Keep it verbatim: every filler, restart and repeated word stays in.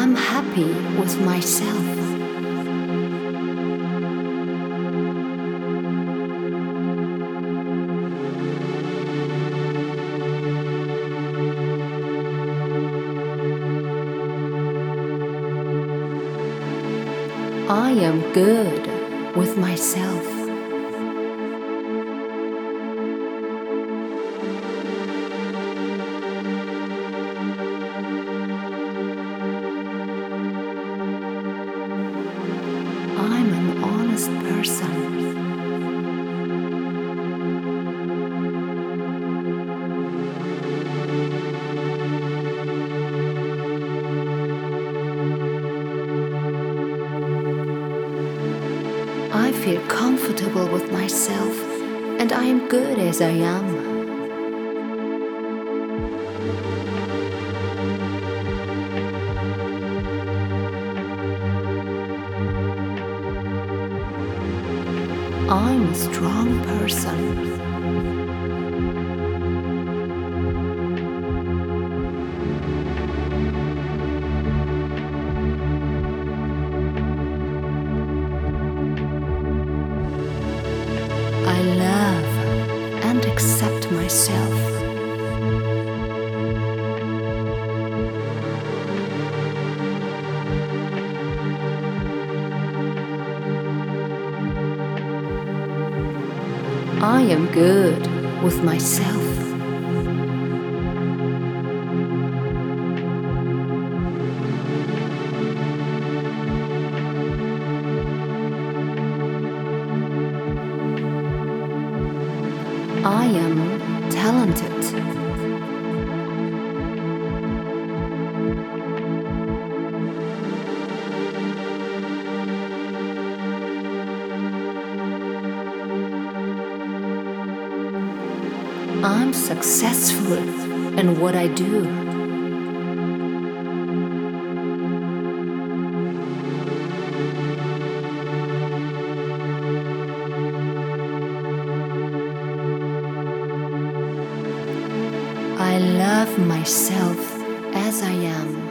am happy with myself. I am good with myself. I'm an honest person. I feel comfortable with myself, and I am good as I am. I'm a strong person. I love and accept myself. I am good with myself. I am talented. I'm successful in what I do. I love myself as I am.